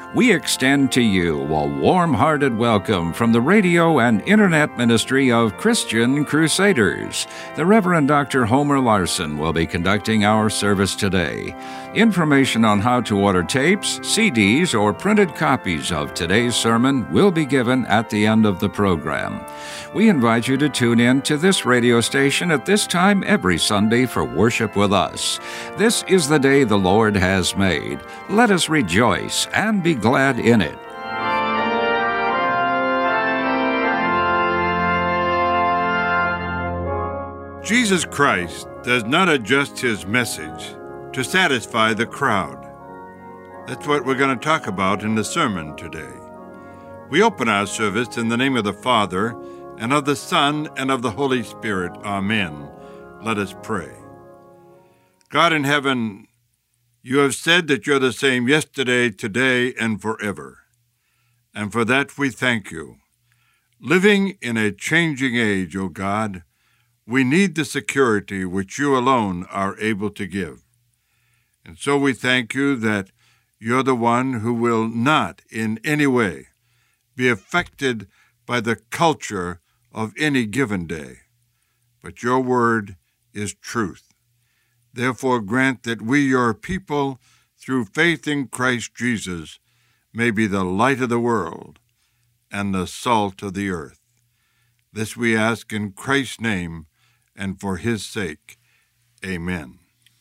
we extend to you a warm-hearted welcome from the radio and internet ministry of Christian Crusaders. The Reverend Dr. Homer Larson will be conducting our service today. Information on how to order tapes, CDs, or printed copies of today's sermon will be given at the end of the program. We invite you to tune in to this radio station at this time every Sunday for worship with us. This is the day the Lord has made. Let us rejoice and be glad in it. Jesus Christ does not adjust his message to satisfy the crowd. That's what we're going to talk about in the sermon today. We open our service in the name of the Father, and of the Son, and of the Holy Spirit. Amen. Let us pray. God in heaven, you have said that you're the same yesterday, today, and forever. And for that we thank you. Living in a changing age, O God, we need the security which you alone are able to give. And so we thank you that you're the one who will not in any way be affected by the culture of any given day. But your word is truth. Therefore grant that we, your people, through faith in Christ Jesus, may be the light of the world and the salt of the earth. This we ask in Christ's name and for his sake. Amen.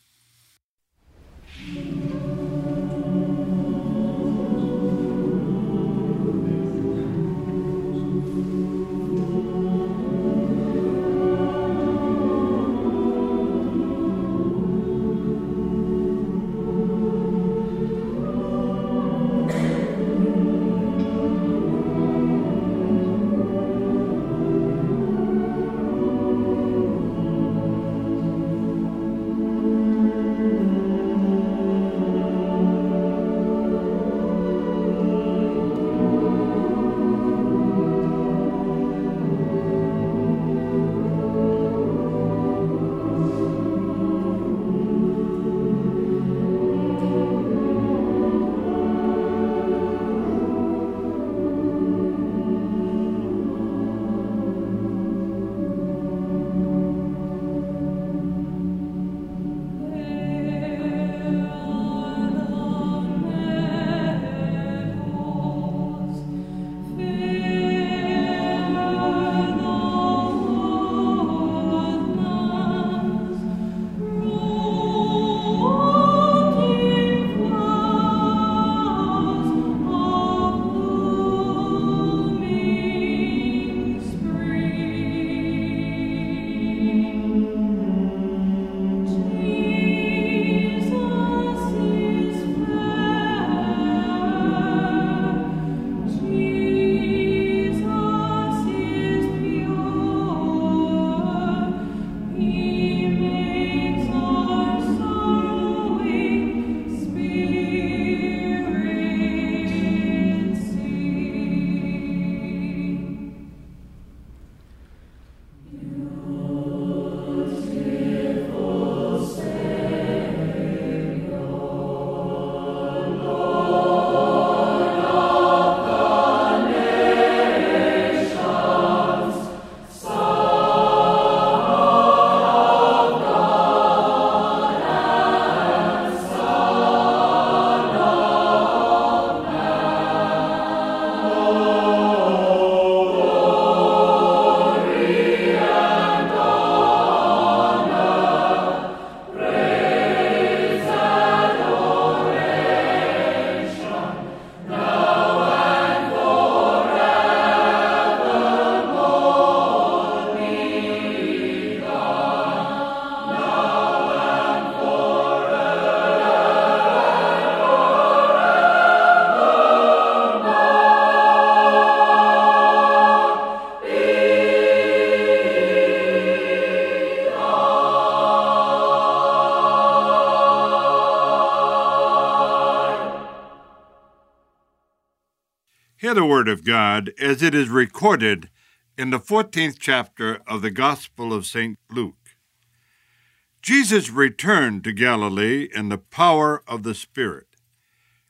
Hear the word of God as it is recorded in the 14th chapter of the Gospel of St. Luke. Jesus returned to Galilee in the power of the Spirit,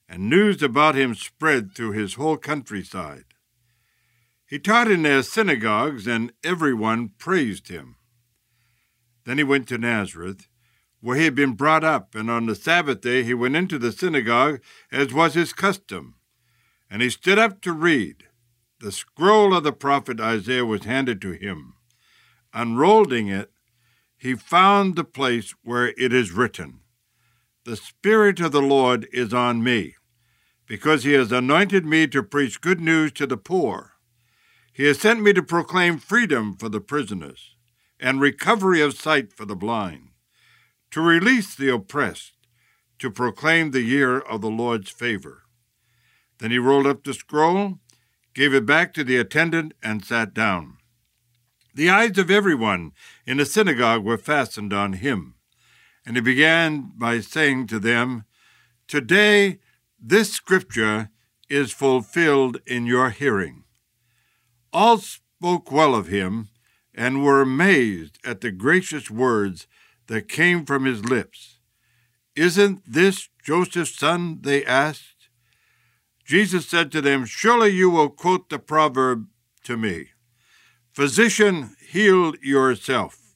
and news about him spread through his whole countryside. He taught in their synagogues, and everyone praised him. Then he went to Nazareth, where he had been brought up, and on the Sabbath day he went into the synagogue, as was his custom. And he stood up to read. The scroll of the prophet Isaiah was handed to him. Unrolling it, he found the place where it is written, "The Spirit of the Lord is on me, because he has anointed me to preach good news to the poor. He has sent me to proclaim freedom for the prisoners and recovery of sight for the blind, to release the oppressed, to proclaim the year of the Lord's favor." Then he rolled up the scroll, gave it back to the attendant, and sat down. The eyes of everyone in the synagogue were fastened on him, and he began by saying to them, "Today this scripture is fulfilled in your hearing." All spoke well of him and were amazed at the gracious words that came from his lips. "Isn't this Joseph's son?" they asked. Jesus said to them, "Surely you will quote the proverb to me, 'Physician, heal yourself.'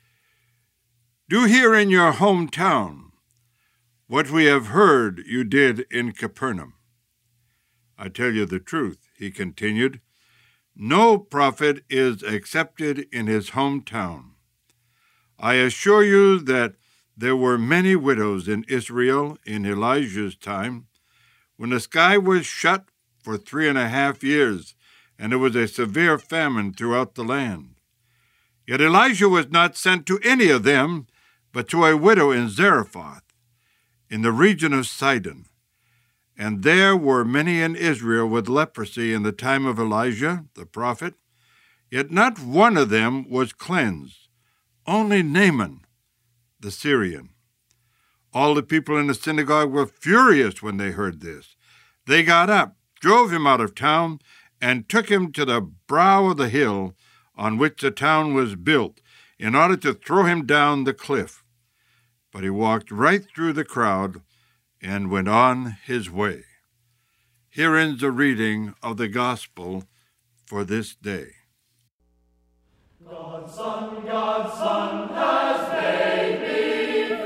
Do here in your hometown what we have heard you did in Capernaum." "I tell you the truth," he continued, "no prophet is accepted in his hometown. I assure you that there were many widows in Israel in Elijah's time, when the sky was shut for 3.5 years, and there was a severe famine throughout the land. Yet Elijah was not sent to any of them, but to a widow in Zarephath, in the region of Sidon. And there were many in Israel with leprosy in the time of Elijah, the prophet, yet not one of them was cleansed, only Naaman, the Syrian." All the people in the synagogue were furious when they heard this. They got up, drove him out of town, and took him to the brow of the hill on which the town was built, in order to throw him down the cliff. But he walked right through the crowd and went on his way. Here ends the reading of the gospel for this day. God's Son has made me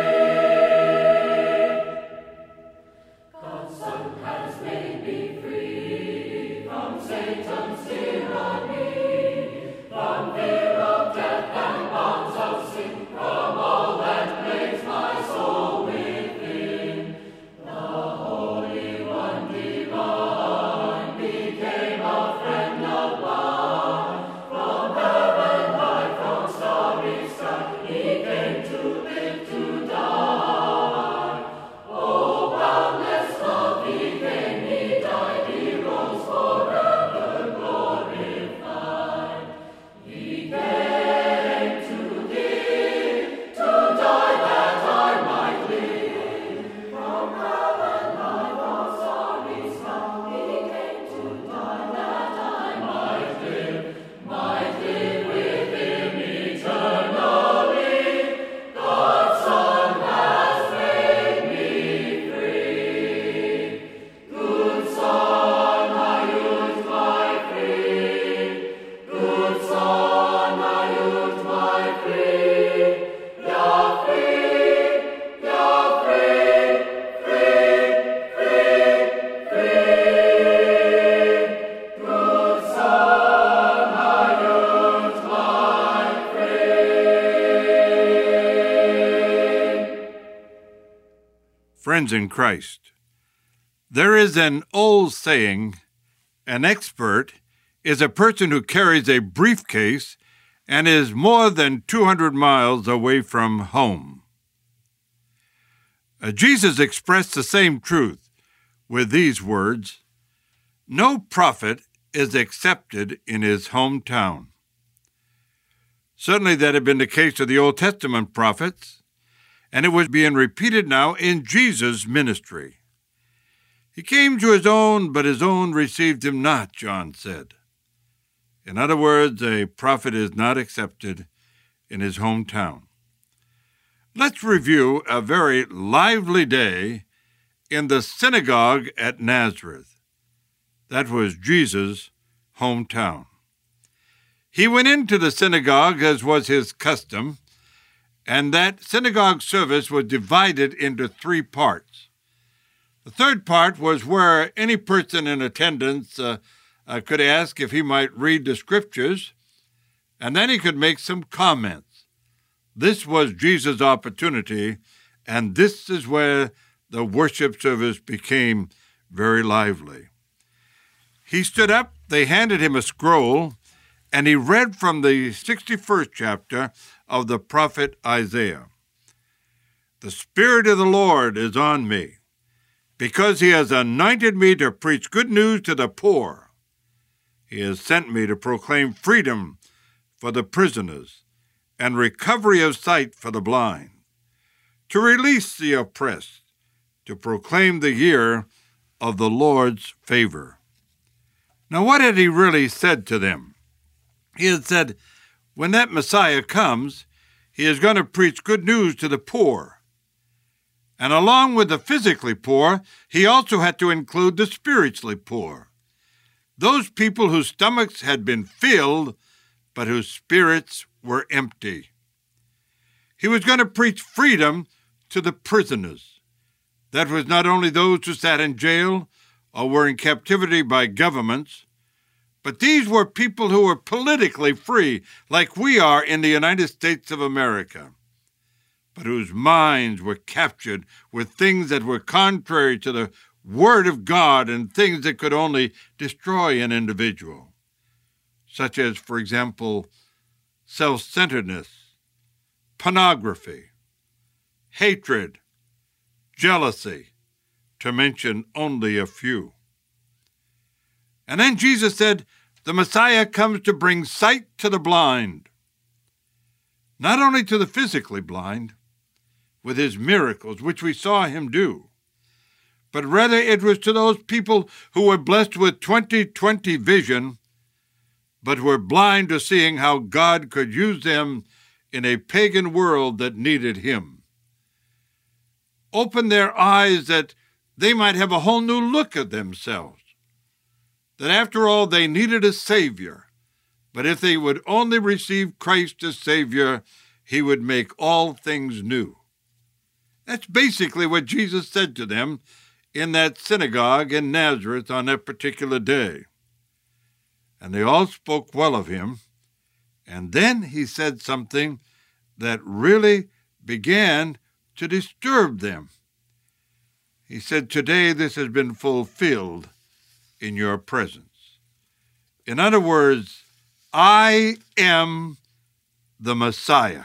free. God's Son has made me free from Satan's tyranny, from fear of death and bonds of sin, from all that plagues my soul within. The Holy One divine became a friend of mine. From heaven high, from starry sky, he came to live, to die. Oh, boundless love, he came, he died, he rose forever glorified. He came to give, to die that I might live. From heaven high, from starry sky, he came to die that I might live with him eternally. God's Son has made me free. Good Son, I use my free. Good Son, I use my free. You're free, you're free, free, free, free. Good Son, I use my free. Friends in Christ, there is an old saying, an expert is a person who carries a briefcase and is more than 200 miles away from home. Jesus expressed the same truth with these words, "No prophet is accepted in his hometown." Certainly that had been the case of the Old Testament prophets, and it was being repeated now in Jesus' ministry. He came to his own, but his own received him not, John said. In other words, a prophet is not accepted in his hometown. Let's review a very lively day in the synagogue at Nazareth. That was Jesus' hometown. He went into the synagogue as was his custom, and that synagogue service was divided into 3 parts. The third part was where any person in attendance could ask if he might read the scriptures, and then he could make some comments. This was Jesus' opportunity, and this is where the worship service became very lively. He stood up, they handed him a scroll, and he read from the 61st chapter of the prophet Isaiah. The Spirit of the Lord is on me, because he has anointed me to preach good news to the poor. He has sent me to proclaim freedom for the prisoners and recovery of sight for the blind, to release the oppressed, to proclaim the year of the Lord's favor. Now, what had he really said to them? He had said, when that Messiah comes, he is going to preach good news to the poor. And along with the physically poor, he also had to include the spiritually poor. Those people whose stomachs had been filled, but whose spirits were empty. He was going to preach freedom to the prisoners. That was not only those who sat in jail or were in captivity by governments, but these were people who were politically free, like we are in the United States of America, but whose minds were captured with things that were contrary to the Word of God and things that could only destroy an individual, such as, for example, self-centeredness, pornography, hatred, jealousy, to mention only a few. And then Jesus said, the Messiah comes to bring sight to the blind, not only to the physically blind, with his miracles, which we saw him do, but rather it was to those people who were blessed with 20/20 vision, but were blind to seeing how God could use them in a pagan world that needed him. Open their eyes that they might have a whole new look at themselves, that after all they needed a Savior, but if they would only receive Christ as Savior, he would make all things new. That's basically what Jesus said to them in that synagogue in Nazareth on that particular day. And they all spoke well of him. And then he said something that really began to disturb them. He said, today this has been fulfilled in your presence. In other words, I am the Messiah.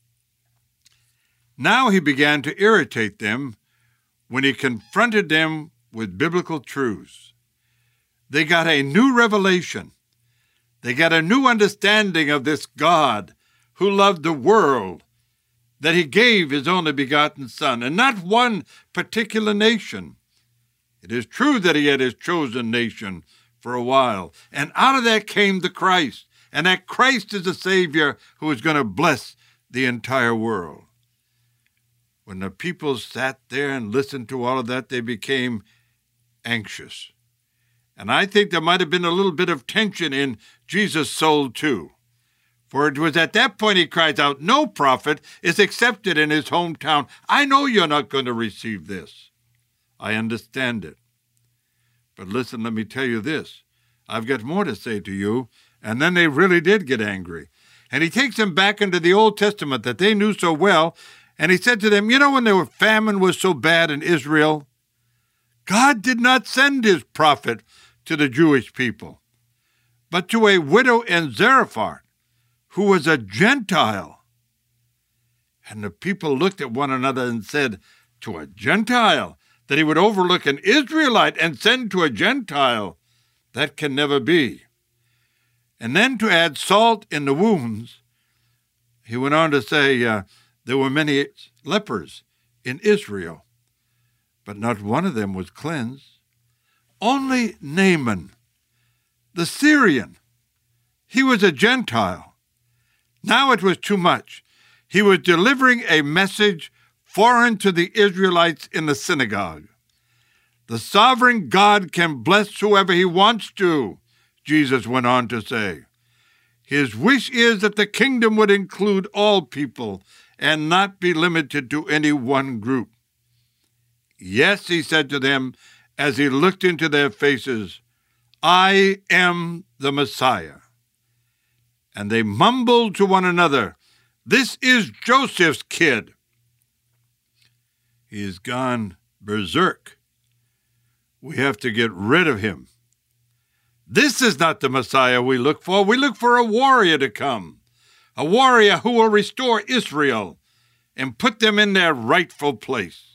Now he began to irritate them when he confronted them with biblical truths. They got a new revelation. They got a new understanding of this God who loved the world, that he gave his only begotten Son, and not one particular nation. It is true that he had his chosen nation for a while, and out of that came the Christ, and that Christ is the Savior who is going to bless the entire world. When the people sat there and listened to all of that, they became anxious. And I think there might have been a little bit of tension in Jesus' soul too. For it was at that point he cries out, no prophet is accepted in his hometown. I know you're not going to receive this. I understand it. But listen, let me tell you this. I've got more to say to you. And then they really did get angry. And he takes them back into the Old Testament that they knew so well. And he said to them, you know, when the famine was so bad in Israel, God did not send his prophet to the Jewish people, but to a widow in Zarephath, who was a Gentile. And the people looked at one another and said, to a Gentile, that he would overlook an Israelite and send to a Gentile? That can never be. And then to add salt in the wounds, he went on to say, there were many lepers in Israel, but not one of them was cleansed. Only Naaman, the Syrian, he was a Gentile. Now it was too much. He was delivering a message foreign to the Israelites in the synagogue. The sovereign God can bless whoever he wants to, Jesus went on to say. His wish is that the kingdom would include all people and not be limited to any one group. Yes, he said to them as he looked into their faces, I am the Messiah. And they mumbled to one another, this is Joseph's kid. He has gone berserk. We have to get rid of him. This is not the Messiah we look for. We look for a warrior to come, a warrior who will restore Israel and put them in their rightful place.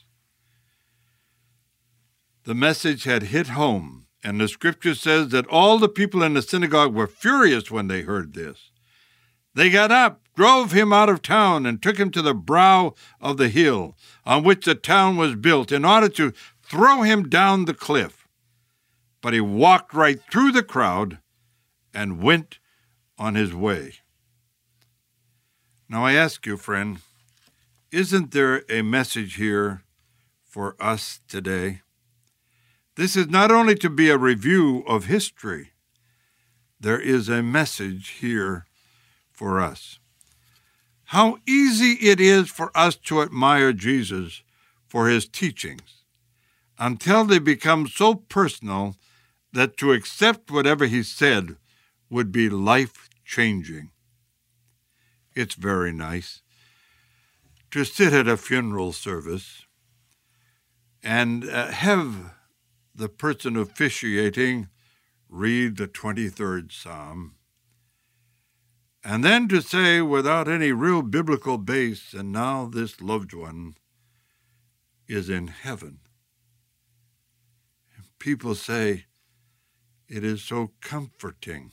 The message had hit home, and the scripture says that all the people in the synagogue were furious when they heard this. They got up, drove him out of town, and took him to the brow of the hill on which the town was built in order to throw him down the cliff. But he walked right through the crowd and went on his way. Now I ask you, friend, isn't there a message here for us today? This is not only to be a review of history. There is a message here for us. How easy it is for us to admire Jesus for his teachings until they become so personal that to accept whatever he said would be life-changing. It's very nice to sit at a funeral service and have the person officiating read the 23rd Psalm, and then to say without any real biblical base, and now this loved one is in heaven. People say, it is so comforting.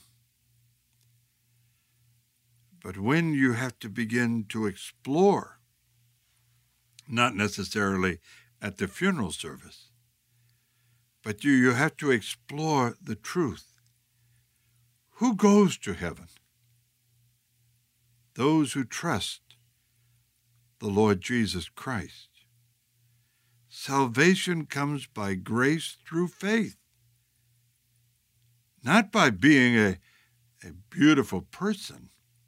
But when you have to begin to explore, not necessarily at the funeral service, but you have to explore the truth. Who goes to heaven? Those who trust the Lord Jesus Christ. Salvation comes by grace through faith, not by being a beautiful person.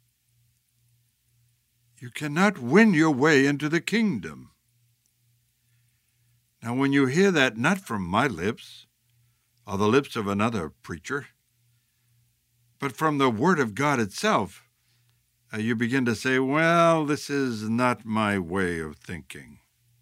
You cannot win your way into the kingdom. Now, when you hear that not from my lips or the lips of another preacher, but from the Word of God itself, you begin to say, well, this is not my way of thinking.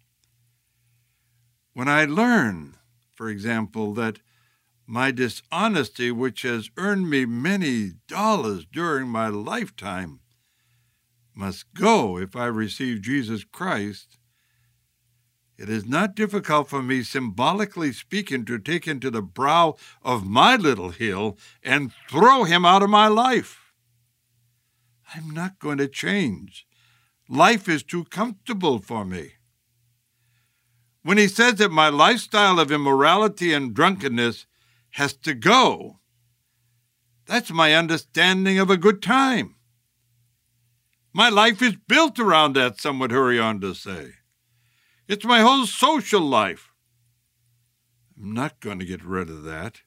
When I learn, for example, that my dishonesty, which has earned me many dollars during my lifetime, must go if I receive Jesus Christ, it is not difficult for me, symbolically speaking, to take him to the brow of my little hill and throw him out of my life. I'm not going to change. Life is too comfortable for me. When he says that my lifestyle of immorality and drunkenness has to go, that's my understanding of a good time. My life is built around that, some would hurry on to say. It's my whole social life. I'm not going to get rid of that.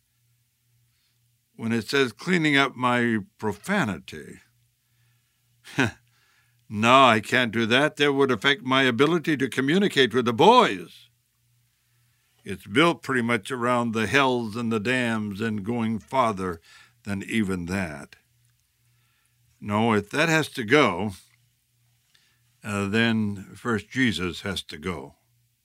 When it says cleaning up my profanity, no, I can't do that. That would affect my ability to communicate with the boys. It's built pretty much around the hells and the dams and going farther than even that. No, if that has to go, then first Jesus has to go.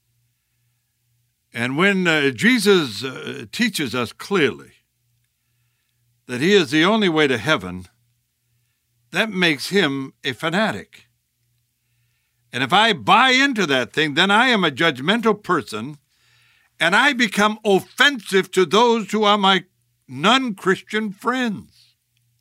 And when Jesus teaches us clearly that he is the only way to heaven, that makes him a fanatic. And if I buy into that thing, then I am a judgmental person, and I become offensive to those who are my non-Christian friends.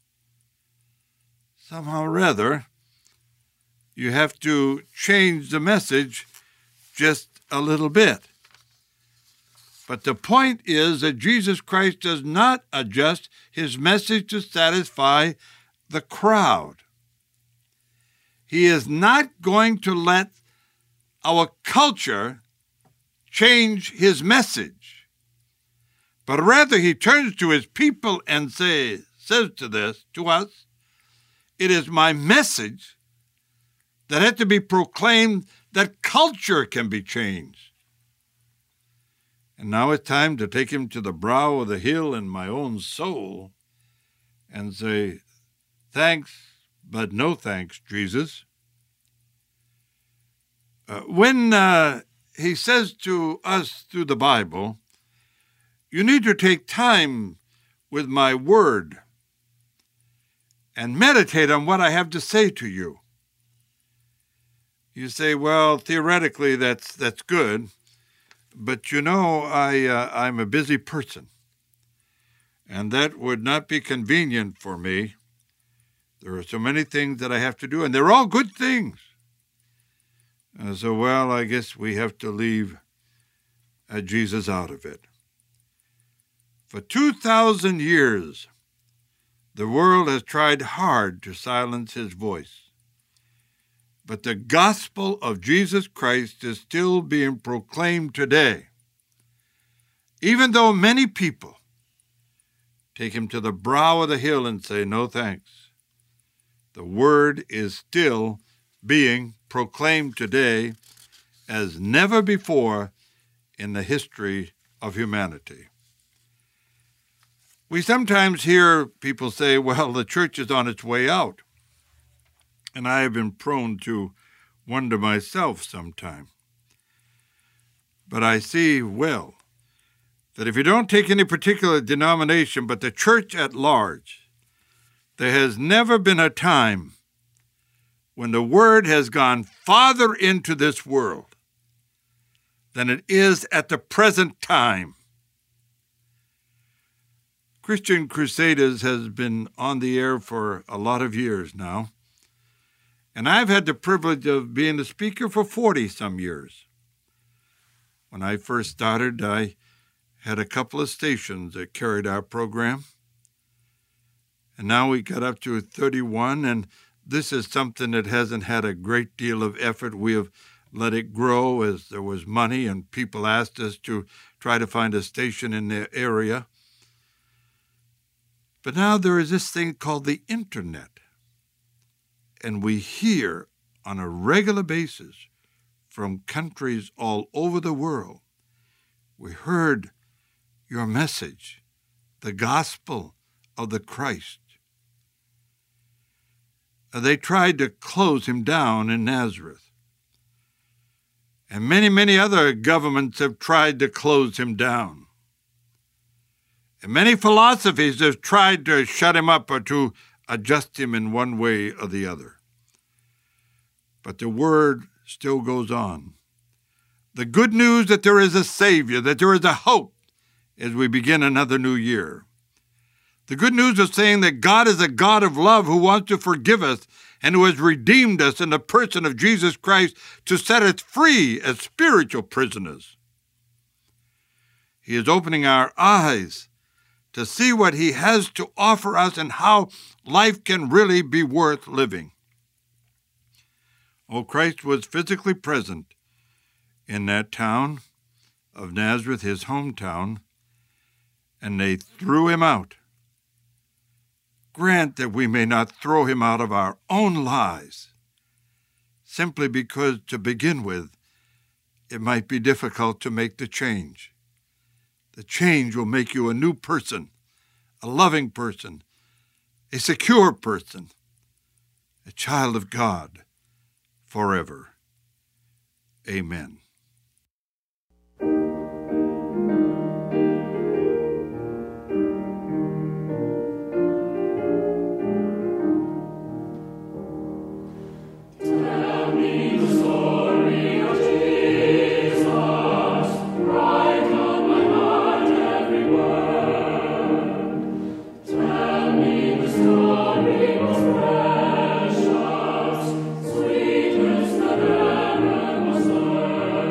Somehow or other, you have to change the message just a little bit. But the point is that Jesus Christ does not adjust his message to satisfy the crowd. He is not going to let our culture change his message. But rather he turns to his people and says to us, it is my message that had to be proclaimed that culture can be changed. And now it's time to take him to the brow of the hill in my own soul and say, thanks, but no thanks, Jesus. When he says to us through the Bible, you need to take time with my word and meditate on what I have to say to you. You say, well, theoretically, that's good, but you know, I'm a busy person, and that would not be convenient for me. There are so many things that I have to do, and they're all good things. So, well, I guess we have to leave Jesus out of it. For 2,000 years, the world has tried hard to silence his voice. But the gospel of Jesus Christ is still being proclaimed today, even though many people take him to the brow of the hill and say, no thanks. The word is still being proclaimed today as never before in the history of humanity. We sometimes hear people say, well, the church is on its way out. And I have been prone to wonder myself sometime. But I see well that if you don't take any particular denomination, but the church at large, there has never been a time when the word has gone farther into this world than it is at the present time. Christian Crusaders has been on the air for a lot of years now, and I've had the privilege of being the speaker for 40-some years. When I first started, I had a couple of stations that carried our program, and now we got up to 31, and this is something that hasn't had a great deal of effort. We have let it grow as there was money, and people asked us to try to find a station in their area. But now there is this thing called the internet, and we hear on a regular basis from countries all over the world. We heard your message, the gospel of the Christ. They tried to close him down in Nazareth, and many, many other governments have tried to close him down. And many philosophies have tried to shut him up or to adjust him in one way or the other. But the word still goes on. The good news that there is a Savior, that there is a hope as we begin another new year. The good news of saying that God is a God of love who wants to forgive us and who has redeemed us in the person of Jesus Christ to set us free as spiritual prisoners. He is opening our eyes to see what he has to offer us and how life can really be worth living. Oh, Christ was physically present in that town of Nazareth, his hometown, and they threw him out. Grant that we may not throw him out of our own lives, simply because, to begin with, it might be difficult to make the change. The change will make you a new person, a loving person, a secure person, a child of God forever. Amen. Sweet as the heaven was heard.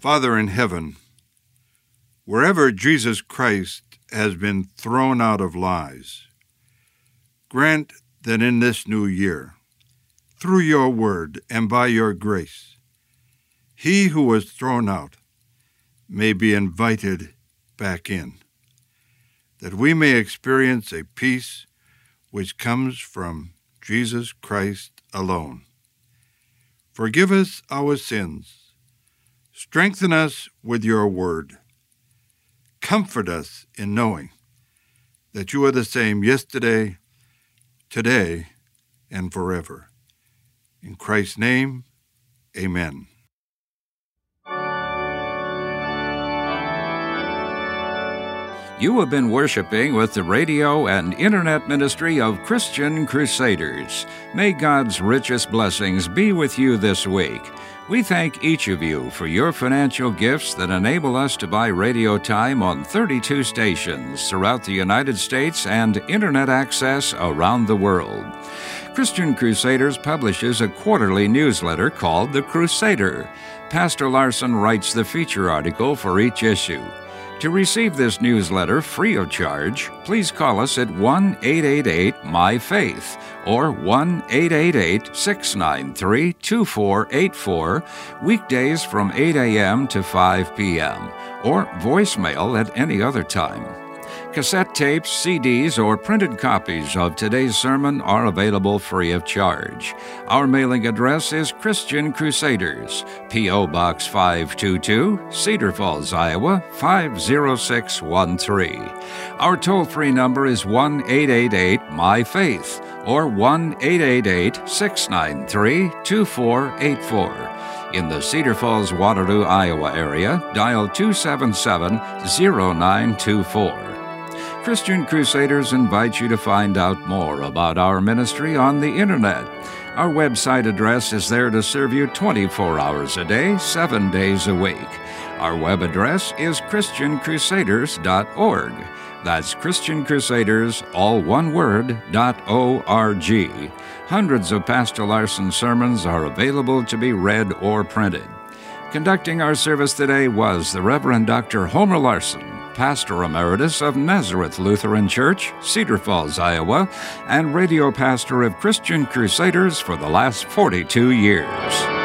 Father in heaven, wherever Jesus Christ has been thrown out of lies, grant that in this new year, through your word and by your grace, he who was thrown out may be invited back in, that we may experience a peace which comes from Jesus Christ alone. Forgive us our sins. Strengthen us with your word. Comfort us in knowing that you are the same yesterday, today, and forever. In Christ's name, amen. You have been worshiping with the radio and internet ministry of Christian Crusaders. May God's richest blessings be with you this week. We thank each of you for your financial gifts that enable us to buy radio time on 32 stations throughout the United States and internet access around the world. Christian Crusaders publishes a quarterly newsletter called The Crusader. Pastor Larson writes the feature article for each issue. To receive this newsletter free of charge, please call us at 1-888-MY-FAITH or 1-888-693-2484, weekdays from 8 a.m. to 5 p.m., or voicemail at any other time. Cassette tapes, CDs, or printed copies of today's sermon are available free of charge. Our mailing address is Christian Crusaders, P.O. Box 522, Cedar Falls, Iowa 50613. Our toll-free number is 1-888-MY-FAITH or 1-888-693-2484. In the Cedar Falls, Waterloo, Iowa area, dial 277-0924. Christian Crusaders invite you to find out more about our ministry on the Internet. Our website address is there to serve you 24 hours a day, 7 days a week. Our web address is ChristianCrusaders.org. That's Christian Crusaders, all one word, .org. Hundreds of Pastor Larson sermons are available to be read or printed. Conducting our service today was the Reverend Dr. Homer Larson, Pastor Emeritus of Nazareth Lutheran Church, Cedar Falls, Iowa, and radio pastor of Christian Crusaders for the last 42 years.